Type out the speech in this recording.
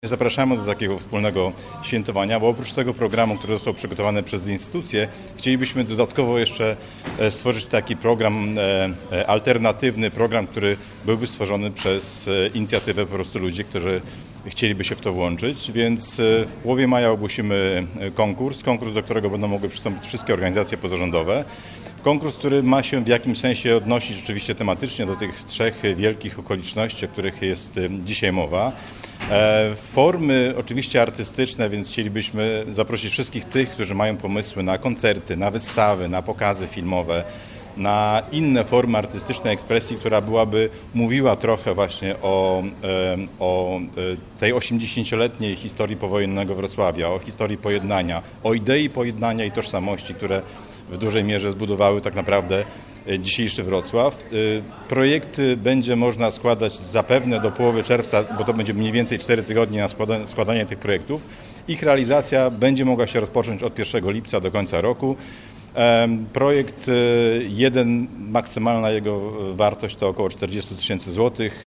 Zapraszamy do takiego wspólnego świętowania, bo oprócz tego programu, który został przygotowany przez instytucje, chcielibyśmy dodatkowo jeszcze stworzyć taki program alternatywny, program, który byłby stworzony przez inicjatywę po prostu ludzi, którzy chcieliby się w to włączyć, więc w połowie maja ogłosimy konkurs, do którego będą mogły przystąpić wszystkie organizacje pozarządowe. Konkurs, który ma się w jakimś sensie odnosić rzeczywiście tematycznie do tych trzech wielkich okoliczności, o których jest dzisiaj mowa. Formy oczywiście artystyczne, więc chcielibyśmy zaprosić wszystkich tych, którzy mają pomysły na koncerty, na wystawy, na pokazy filmowe, na inne formy artystycznej ekspresji, która byłaby mówiła trochę właśnie o tej 80-letniej historii powojennego Wrocławia, o historii pojednania, o idei pojednania i tożsamości, które w dużej mierze zbudowały tak naprawdę dzisiejszy Wrocław. Projekty będzie można składać zapewne do połowy czerwca, bo to będzie mniej więcej 4 tygodnie na składanie tych projektów. Ich realizacja będzie mogła się rozpocząć od 1 lipca do końca roku. Projekt jeden, maksymalna jego wartość to około 40 000 złotych.